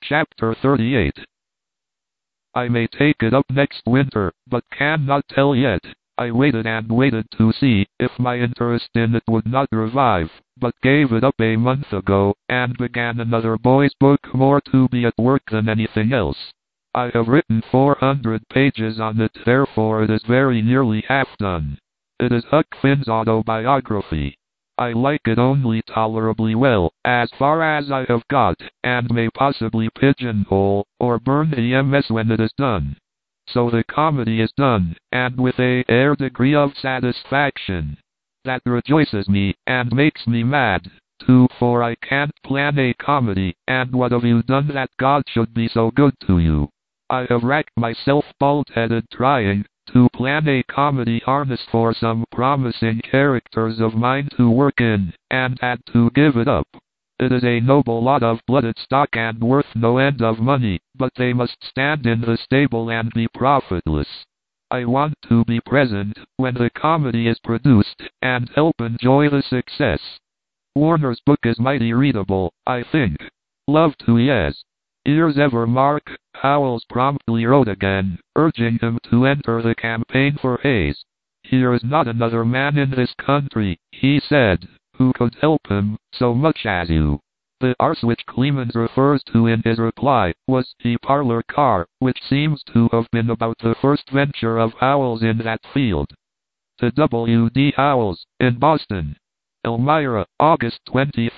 Chapter 38. I may take it up next winter, but cannot tell yet. I waited and waited to see if my interest in it would not revive, but gave it up a month ago, and began another boy's book more to be at work than anything else. I have written 400 pages on it, therefore it is very nearly half done. It is Huck Finn's autobiography. I like it only tolerably well, as far as I have got, and may possibly pigeonhole, or burn the MS when it is done. So the comedy is done, and with a fair degree of satisfaction. That rejoices me, and makes me mad, too, for I can't plan a comedy, and what have you done that God should be so good to you? I have racked myself bald-headed trying to plan a comedy harness for some promising characters of mine to work in, and had to give it up. It is a noble lot of blooded stock and worth no end of money, but they must stand in the stable and be profitless. I want to be present when the comedy is produced, and help enjoy the success. Warner's book is mighty readable, I think. Love to Yes. Yours ever, Mark. Howells promptly wrote again, urging him to enter the campaign for Hayes. Here is not another man in this country, he said, who could help him so much as you. The arse which Clemens refers to in his reply was the parlor car, which seems to have been about the first venture of Howells in that field. To W. D. Howells, in Boston. Elmira, August 23,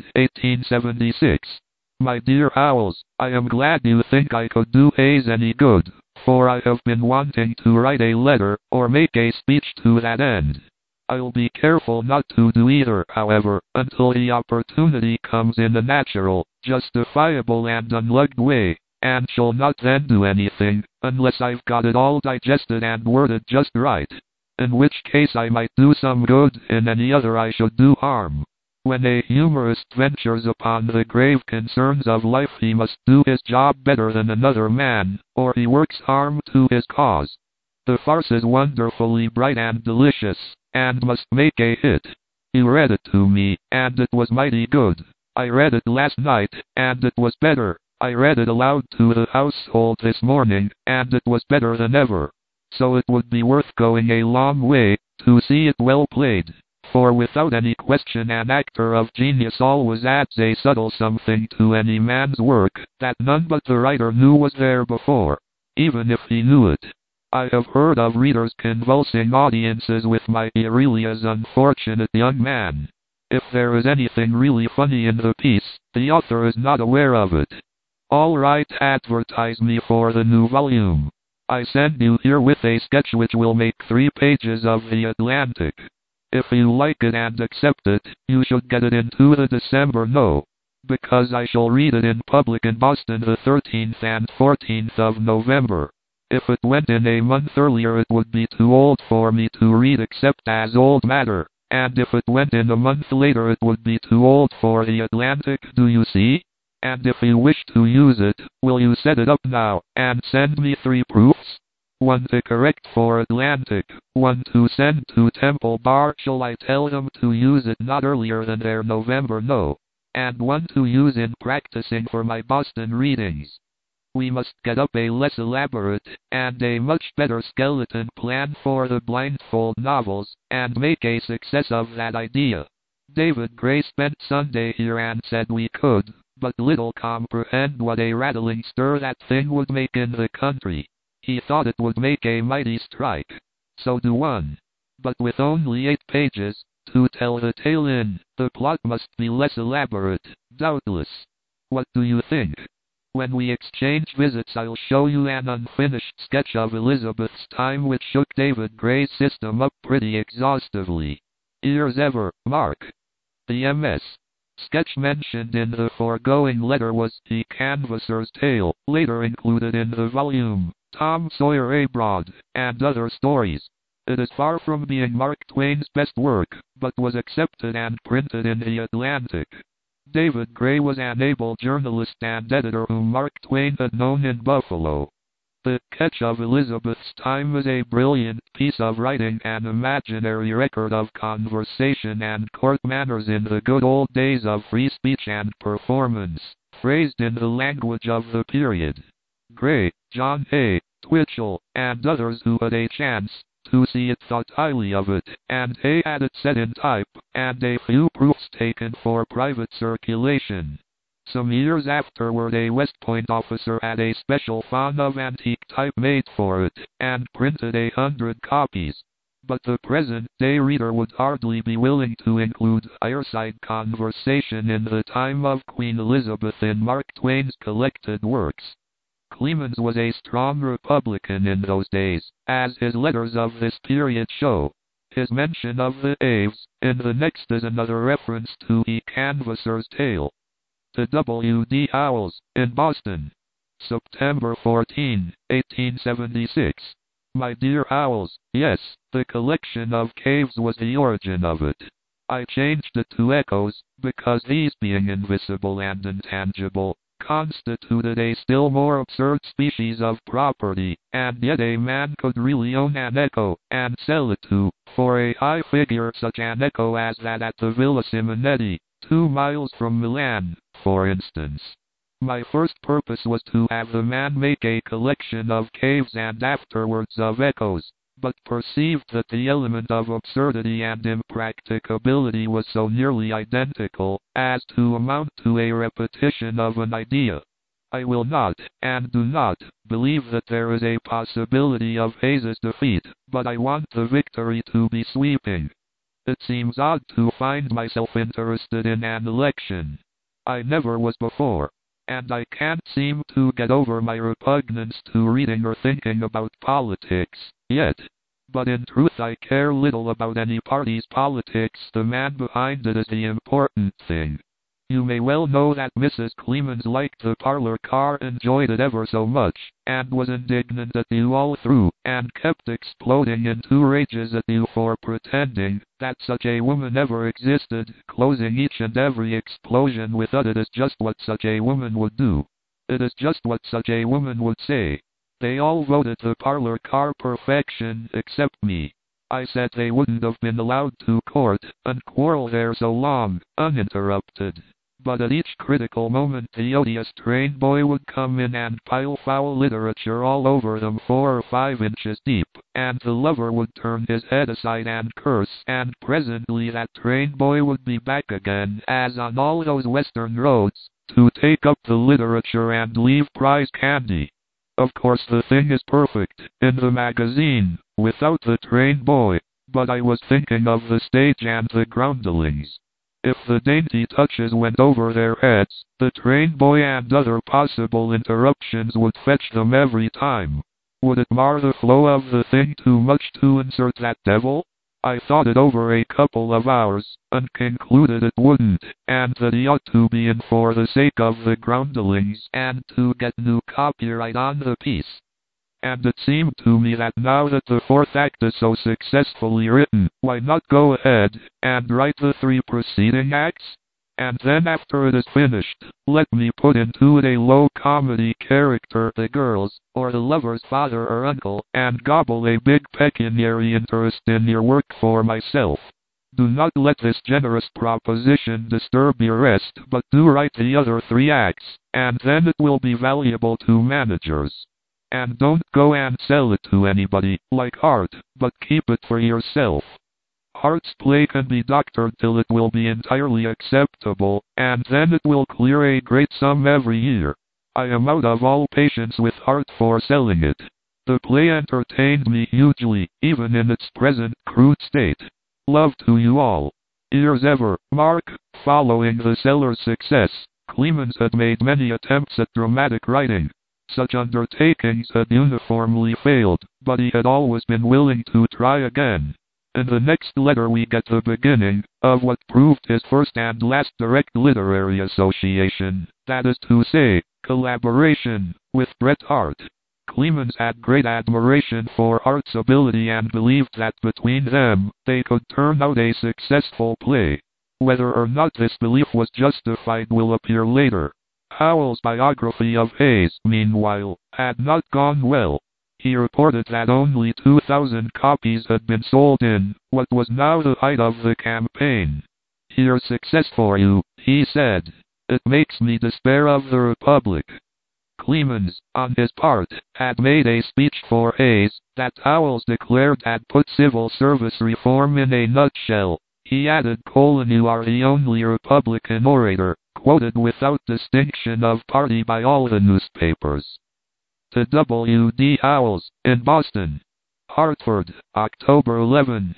1876. My dear Howells, I am glad you think I could do Hayes any good, for I have been wanting to write a letter, or make a speech to that end. I'll be careful not to do either, however, until the opportunity comes in a natural, justifiable and unlugged way, and shall not then do anything, unless I've got it all digested and worded just right. In which case I might do some good, in any other I should do harm. When a humorist ventures upon the grave concerns of life, he must do his job better than another man, or he works harm to his cause. The farce is wonderfully bright and delicious, and must make a hit. You read it to me, and it was mighty good. I read it last night, and it was better. I read it aloud to the household this morning, and it was better than ever. So it would be worth going a long way to see it well played. For without any question an actor of genius always adds a subtle something to any man's work that none but the writer knew was there before, even if he knew it. I have heard of readers convulsing audiences with my Aurelia's unfortunate young man. If there is anything really funny in the piece, the author is not aware of it. All right, advertise me for the new volume. I send you herewith a sketch which will make 3 pages of The Atlantic. If you like it and accept it, you should get it into the December no, because I shall read it in public in Boston the 13th and 14th of November. If it went in a month earlier it would be too old for me to read except as old matter, and if it went in a month later it would be too old for The Atlantic, do you see? And if you wish to use it, will you set it up now, and send me 3 proofs? 1 to correct for Atlantic, 1 to send to Temple Bar. Shall I tell them to use it not earlier than their November no, and 1 to use in practicing for my Boston readings. We must get up a less elaborate, and a much better skeleton plan for the blindfold novels, and make a success of that idea. David Gray spent Sunday here and said we could, but little comprehend what a rattling stir that thing would make in the country. He thought it would make a mighty strike. So do 1. But with only 8 pages to tell the tale in, the plot must be less elaborate, doubtless. What do you think? When we exchange visits I'll show you an unfinished sketch of Elizabeth's time which shook David Gray's system up pretty exhaustively. Yours ever, Mark. The MS. Sketch mentioned in the foregoing letter was The Canvasser's Tale, later included in the volume Tom Sawyer Abroad, and Other Stories. It is far from being Mark Twain's best work, but was accepted and printed in The Atlantic. David Gray was an able journalist and editor whom Mark Twain had known in Buffalo. The sketch of Elizabeth's time is a brilliant piece of writing, an imaginary record of conversation and court manners in the good old days of free speech and performance, phrased in the language of the period. Gray, John A. Twitchell, and others who had a chance to see it thought highly of it, and they had it set in type, and a few proofs taken for private circulation. Some years afterward a West Point officer had a special font of antique type made for it, and printed 100 copies. But the present-day reader would hardly be willing to include fireside conversation in the time of Queen Elizabeth in Mark Twain's collected works. Clemens was a strong Republican in those days, as his letters of this period show. His mention of the Aves in the next is another reference to the Canvasser's Tale. To W. D. Howells, in Boston, September 14, 1876. My dear Howells, yes, the collection of caves was the origin of it. I changed it to echoes, because these being invisible and intangible, constituted a still more absurd species of property, and yet a man could really own an echo, and sell it for a high figure, such an echo as that at the Villa Simonetti, 2 miles from Milan, for instance. My first purpose was to have the man make a collection of caves and afterwards of echoes, but perceived that the element of absurdity and impracticability was so nearly identical as to amount to a repetition of an idea. I will not, and do not, believe that there is a possibility of Hayes's defeat, but I want the victory to be sweeping. It seems odd to find myself interested in an election. I never was before. And I can't seem to get over my repugnance to reading or thinking about politics, yet. But in truth I care little about any party's politics, the man behind it is the important thing. You may well know that Mrs. Clemens liked the parlor car, enjoyed it ever so much, and was indignant at you all through, and kept exploding into rages at you for pretending that such a woman ever existed, closing each and every explosion with that it is just what such a woman would do. It is just what such a woman would say. They all voted the parlor car perfection except me. I said they wouldn't have been allowed to court and quarrel there so long, uninterrupted. But at each critical moment the odious train boy would come in and pile foul literature all over them 4 or 5 inches deep, and the lover would turn his head aside and curse, and presently that train boy would be back again, as on all those western roads, to take up the literature and leave prize candy. Of course the thing is perfect, in the magazine, without the train boy, but I was thinking of the stage and the groundlings. If the dainty touches went over their heads, the train boy and other possible interruptions would fetch them every time. Would it mar the flow of the thing too much to insert that devil? I thought it over a couple of hours, and concluded it wouldn't, and that he ought to be in for the sake of the groundlings and to get new copyright on the piece. And it seemed to me that now that the 4th act is so successfully written, why not go ahead and write the 3 preceding acts? And then after it is finished, let me put into it a low comedy character, the girls, or the lover's father or uncle, and gobble a big pecuniary interest in your work for myself. Do not let this generous proposition disturb your rest, but do write the other 3 acts, and then it will be valuable to managers. And don't go and sell it to anybody, like Hart, but keep it for yourself. Hart's play can be doctored till it will be entirely acceptable, and then it will clear a great sum every year. I am out of all patience with Hart for selling it. The play entertained me hugely, even in its present crude state. Love to you all. Yours ever, Mark. Following the seller's success, Clemens had made many attempts at dramatic writing. Such undertakings had uniformly failed, but he had always been willing to try again. In the next letter we get the beginning of what proved his first and last direct literary association, that is to say, collaboration, with Bret Harte. Clemens had great admiration for Harte's ability and believed that between them, they could turn out a successful play. Whether or not this belief was justified will appear later. Howells' biography of Hayes, meanwhile, had not gone well. He reported that only 2,000 copies had been sold in what was now the height of the campaign. Here's success for you, he said. It makes me despair of the Republic. Clemens, on his part, had made a speech for Hayes that Howells declared had put civil service reform in a nutshell. He added, "You are the only Republican orator quoted without distinction of party by all the newspapers." To W. D. Howells, in Boston. Hartford, October 11,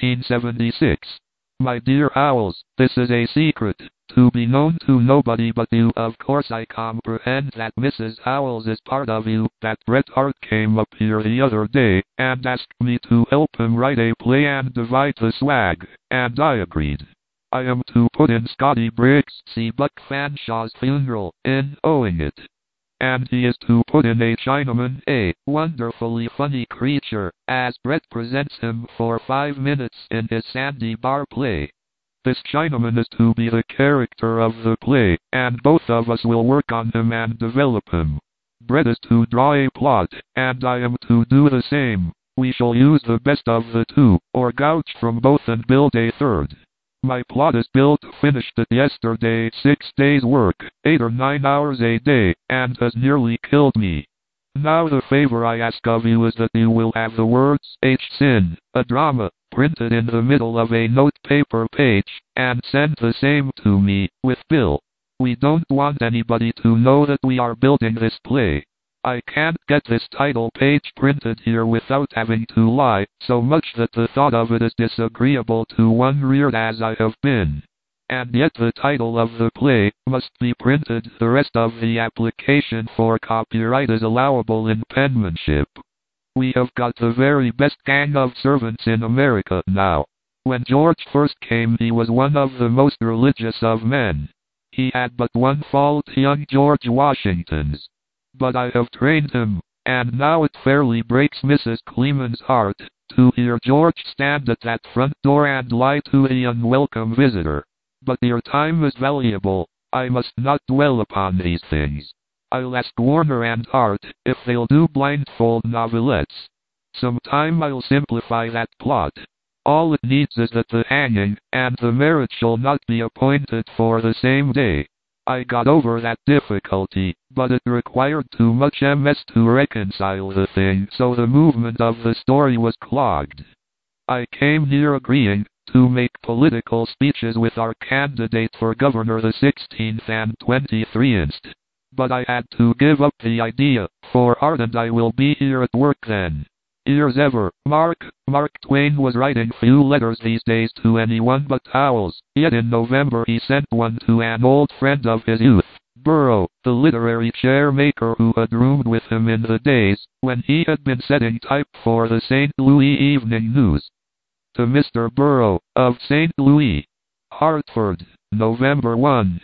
1876. My dear Howells, this is a secret, to be known to nobody but you. Of course I comprehend that Mrs. Howells is part of you, that Bret Hart came up here the other day, and asked me to help him write a play and divide the swag, and I agreed. I am to put in Scotty Briggs' See Buck Fanshaw's funeral, in owing it. And he is to put in a Chinaman, a wonderfully funny creature, as Bret presents him for 5 minutes in his Sandy Bar play. This Chinaman is to be the character of the play, and both of us will work on him and develop him. Bret is to draw a plot, and I am to do the same. We shall use the best of the two, or gouge from both and build a third. My plot is built, finished it yesterday, 6 days work, 8 or 9 hours a day, and has nearly killed me. Now the favor I ask of you is that you will have the words H. Sin, a drama, printed in the middle of a notepaper page, and send the same to me, with bill. We don't want anybody to know that we are building this play. I can't get this title page printed here without having to lie, so much that the thought of it is disagreeable to one reared as I have been. And yet the title of the play must be printed. The rest of the application for copyright is allowable in penmanship. We have got the very best gang of servants in America now. When George first came, he was one of the most religious of men. He had but one fault, young George Washington's. But I have trained him, and now it fairly breaks Mrs. Clemens' heart to hear George stand at that front door and lie to the unwelcome visitor. But your time is valuable. I must not dwell upon these things. I'll ask Warner and Hart if they'll do blindfold novelettes. Sometime I'll simplify that plot. All it needs is that the hanging and the marriage shall not be appointed for the same day. I got over that difficulty, but it required too much MS to reconcile the thing, so the movement of the story was clogged. I came near agreeing to make political speeches with our candidate for governor the 16th and 23 inst. But I had to give up the idea, for Art and I will be here at work then. Yours ever, Mark. Mark Twain was writing few letters these days to anyone but Howells, yet in November he sent one to an old friend of his youth, Burrough, the literary chair maker who had roomed with him in the days when he had been setting type for the St. Louis Evening News. To Mr. Burrough, of St. Louis, Hartford, November 1,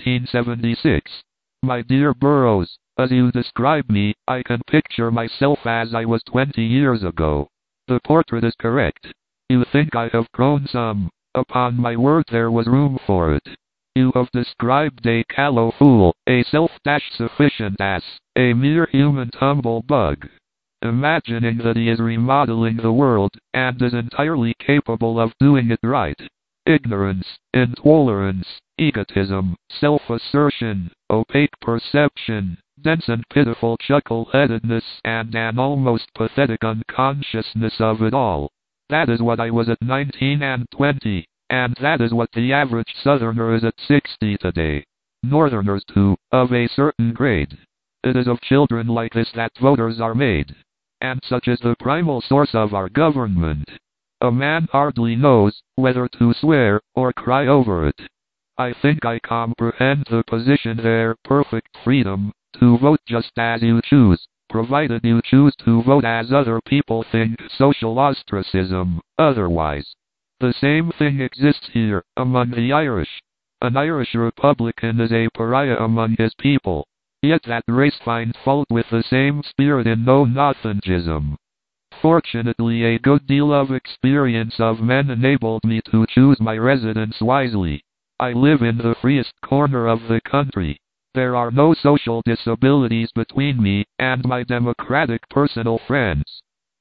1876. My dear Burroughs, as you describe me, I can picture myself as I was 20 years ago. The portrait is correct. You think I have grown some. Upon my word, there was room for it. You have described a callow fool, a self-sufficient ass, a mere human tumble bug. Imagining that he is remodeling the world, and is entirely capable of doing it right. Ignorance, intolerance, egotism, self-assertion, opaque perception, dense and pitiful chuckle-headedness, and an almost pathetic unconsciousness of it all. That is what I was at 19 and 20, and that is what the average Southerner is at 60 today. Northerners too, of a certain grade. It is of children like this that voters are made. And such is the primal source of our government. A man hardly knows whether to swear or cry over it. I think I comprehend the position there, perfect freedom, to vote just as you choose, provided you choose to vote as other people think, social ostracism, otherwise. The same thing exists here, among the Irish. An Irish Republican is a pariah among his people. Yet that race finds fault with the same spirit in know-nothingism. Fortunately, a good deal of experience of men enabled me to choose my residence wisely. I live in the freest corner of the country. There are no social disabilities between me and my democratic personal friends.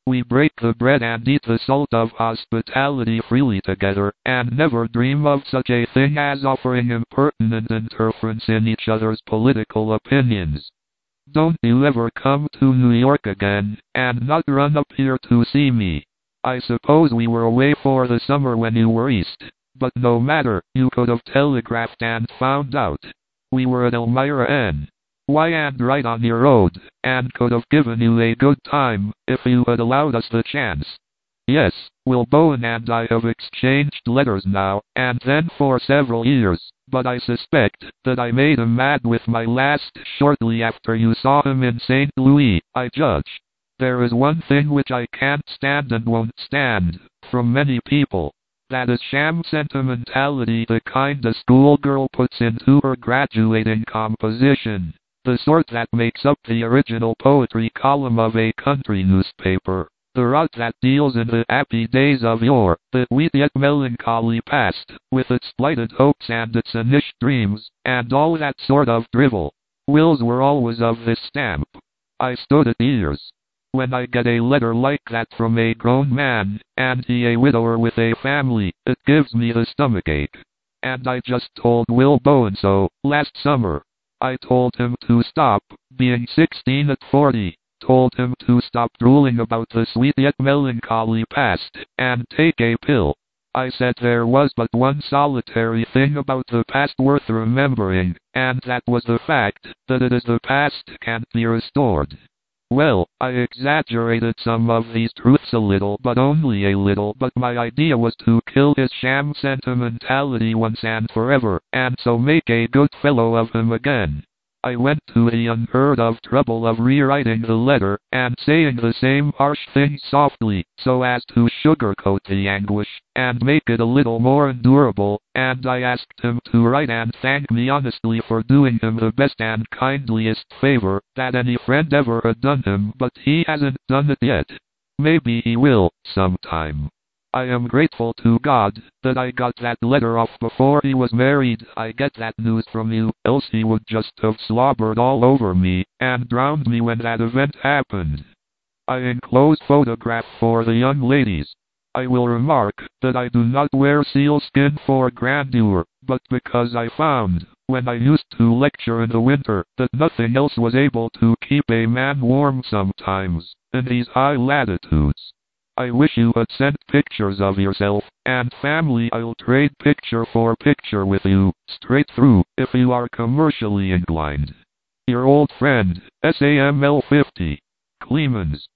We break the bread and eat the salt of hospitality freely together, and never dream of such a thing as offering impertinent interference in each other's political opinions. Don't you ever come to New York again, and not run up here to see me. I suppose we were away for the summer when you were east, but no matter, you could have telegraphed and found out. We were at Elmira N. Y and right on your road, and could have given you a good time, if you had allowed us the chance. Yes, Will Bowen and I have exchanged letters now, and then for several years, but I suspect that I made him mad with my last shortly after you saw him in St. Louis, I judge. There is one thing which I can't stand and won't stand, from many people. That is sham sentimentality, the kind a schoolgirl puts into her graduating composition. The sort that makes up the original poetry column of a country newspaper. The rot that deals in the happy days of yore, the sweet yet melancholy past, with its blighted hopes and its vanished dreams, and all that sort of drivel. Will's were always of this stamp. I stood at ears. When I get a letter like that from a grown man, and he a widower with a family, it gives me the stomachache. And I just told Will Bowen so, last summer. I told him to stop being 16 at 40, told him to stop drooling about the sweet yet melancholy past, and take a pill. I said there was but one solitary thing about the past worth remembering, and that was the fact that it is the past can't be restored. Well, I exaggerated some of these truths a little, but only a little, but my idea was to kill his sham sentimentality once and forever, and so make a good fellow of him again. I went to the unheard of trouble of rewriting the letter, and saying the same harsh things softly, so as to sugarcoat the anguish, and make it a little more endurable, and I asked him to write and thank me honestly for doing him the best and kindliest favor that any friend ever had done him, but he hasn't done it yet. Maybe he will, sometime. I am grateful to God that I got that letter off before he was married. I get that news from you, else he would just have slobbered all over me, and drowned me when that event happened. I enclose photograph for the young ladies. I will remark that I do not wear sealskin for grandeur, but because I found, when I used to lecture in the winter, that nothing else was able to keep a man warm sometimes, in these high latitudes. I wish you had sent pictures of yourself and family. I'll trade picture for picture with you, straight through, if you are commercially inclined. Your old friend, SAML 50. Clemens.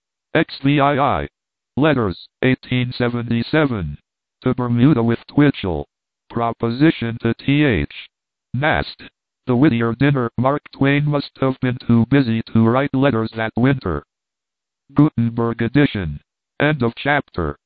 XVII. Letters, 1877. To Bermuda with Twitchell. Proposition to Th. Nast. The Whittier dinner. Mark Twain must have been too busy to write letters that winter. Gutenberg edition. End of chapter.